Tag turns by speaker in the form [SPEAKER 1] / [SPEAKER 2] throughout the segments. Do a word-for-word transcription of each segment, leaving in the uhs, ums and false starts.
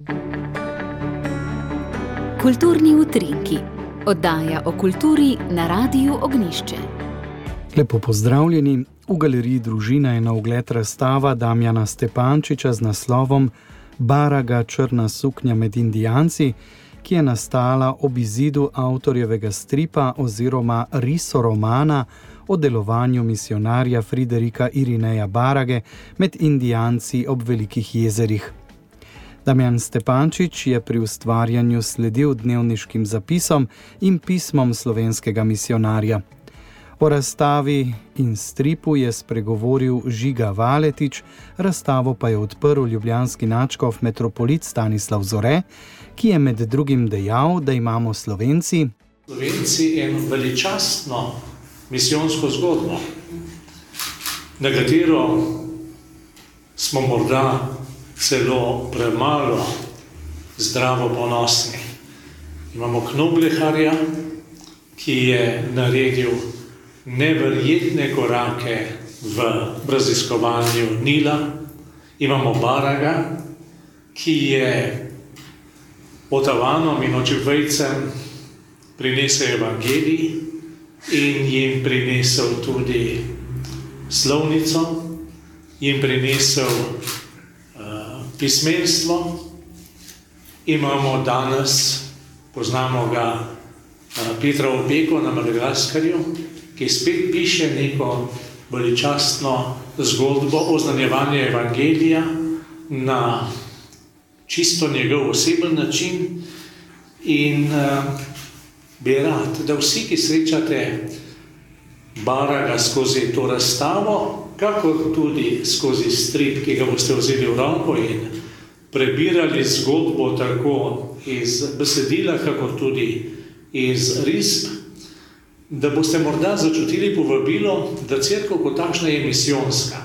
[SPEAKER 1] Kulturni utrinki, oddaja o kulturi na Radiu Ognjišče.
[SPEAKER 2] Lepo pozdravljeni. V galeriji Družina je na ogled razstava Damjana Stepančiča z naslovom Baraga črna suknja med Indijanci, ki je nastala ob izidu avtorjevega stripa oziroma risoromana o delovanju misionarja Friderika Irineja Barage med Indijanci ob Velikih jezerih. Damjan Stepančič je pri ustvarjanju sledil dnevniškim zapisom in pismom slovenskega misionarja. O razstavi in stripu je spregovoril Žiga Valetič, razstavo pa je odprl ljubljanski nadškof metropolit Stanislav Zore, ki je med drugim dejal, da imamo Slovenci
[SPEAKER 3] Slovenci eno veličastno misijonsko zgodbo, na katero smo morda celo premalo zdravo ponosni. Imamo Knobleharja, ki je naredil neverjetne korake v raziskovanju Nila. Imamo Baraga, ki je Otavanom in očevejcem prinesel evangelij in jim prinesel tudi slovnico, jim prinesel uh, pismenstvo. Imamo danes, poznamo ga, uh, Petra Opeko na Madagaskarju, ki spet piše neko veličastno zgodbo oznanjevanja evangelija na čisto njegov oseben način in uh, bi rad, da vsi, ki srečate Baraga skozi to razstavo, kakor tudi skozi strip, ki ga boste vzeli v roko in prebirali zgodbo tako iz besedila, kakor tudi iz risb, da boste morda začutili povabilo, da cerkev kot takšna je misijonska.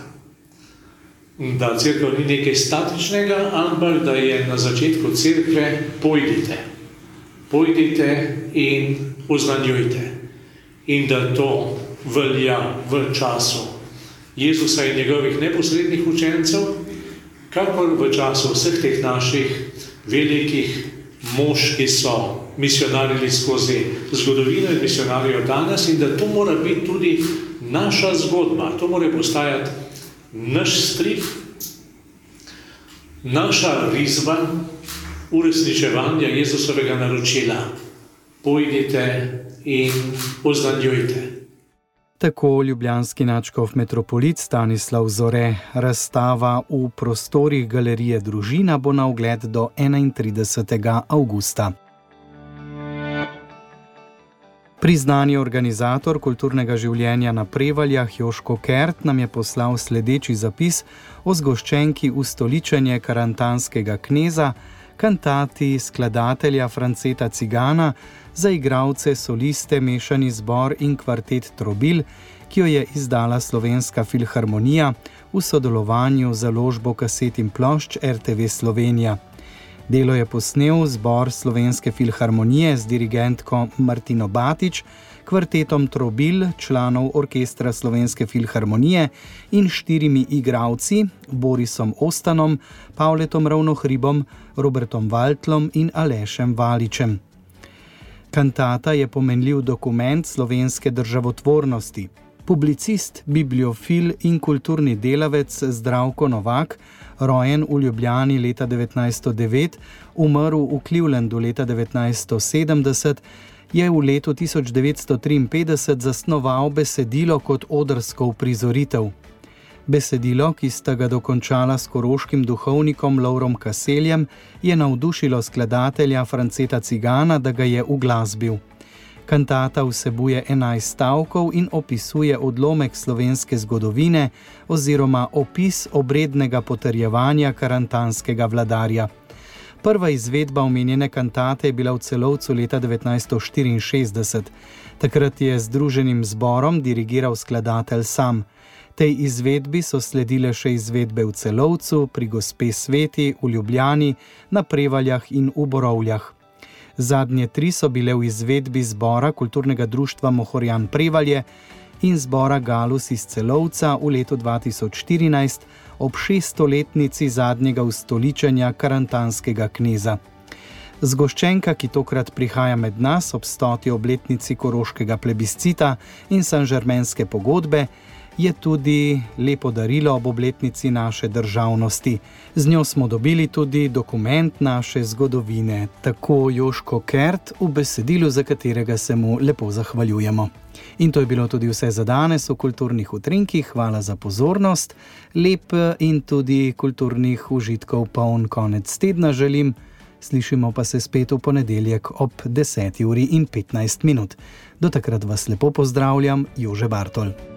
[SPEAKER 3] Da cerkev ni nekaj statičnega, ampak da je na začetku cerkve pojdite. Pojdite in oznanjujte. In da to velja v času Jezusa in njegovih neposrednih učencev, kakor v času vseh teh naših velikih mož, ki so misionarili skozi zgodovino in misionarijo danes, in da to mora biti tudi naša zgodba. To mora postajati naš strip, naša risba uresničevanja Jezusovega naročila. Pojdite in oznanjujte.
[SPEAKER 2] Tako ljubljanski nadškof metropolit Stanislav Zore. Razstava v prostorih galerije Družina bo na ogled do enaintridesetega avgusta. Priznani organizator kulturnega življenja na Prevaljah Joško Kert nam je poslal sledeči zapis o zgoščenki Ustoličenje karantanskega kneza, kantati skladatelja Franceta Cigana za igralce, soliste, mešani zbor in kvartet Trobil, ki jo je izdala Slovenska filharmonija v sodelovanju z založbo kaset in plošč er te ve Slovenija. Delo je posnel zbor Slovenske filharmonije z dirigentko Martino Batič, kvartetom Trobil, članov orkestra Slovenske filharmonije in štirimi igralci, Borisom Ostanom, Pavletom Ravnohribom, Robertom Valtlom in Alešem Valičem. Kantata je pomenljiv dokument slovenske državotvornosti. Publicist, bibliofil in kulturni delavec Zdravko Novak, rojen v Ljubljani leta devetnajststo devet, umrl v Clevelandu leta devetnajststo sedemdeset, je v letu tisoč devetsto triinpetdeset zasnoval besedilo kot odrsko uprizoritev. Besedilo, ki sta ga dokončala s koroškim duhovnikom Lovrom Kaseljem, je navdušilo skladatelja Franceta Cigana, da ga je uglasbil. Kantata vsebuje enajst stavkov in opisuje odlomek slovenske zgodovine oziroma opis obrednega potrjevanja karantanskega vladarja. Prva izvedba omenjene kantate je bila v Celovcu leta devetnajststo štiriinšestdeset. Takrat je združenim zborom dirigiral skladatelj sam. Tej izvedbi so sledile še izvedbe v Celovcu, pri Gospe Sveti, v Ljubljani, na Prevaljah in v Borovljah. Zadnje tri so bile v izvedbi zbora Kulturnega društva Mohorjan Prevalje in zbora Galus iz Celovca v letu dva tisoč štirinajst ob šeststoletnici zadnjega ustoličenja karantanskega kneza. Zgoščenka, ki tokrat prihaja med nas ob stoti obletnici koroškega plebiscita in sanžermenske pogodbe, je tudi lepo darilo ob obletnici naše državnosti. Z njo smo dobili tudi dokument naše zgodovine, tako Joško Kert v besedilu, za katerega se mu lepo zahvaljujemo. In to je bilo tudi vse za danes v Kulturnih utrinkih. Hvala za pozornost. Lep in tudi kulturnih užitkov poln konec tedna želim. Slišimo pa se spet v ponedeljek ob deseti uri in petnajst minut. Do takrat vas lepo pozdravljam, Jože Bartol.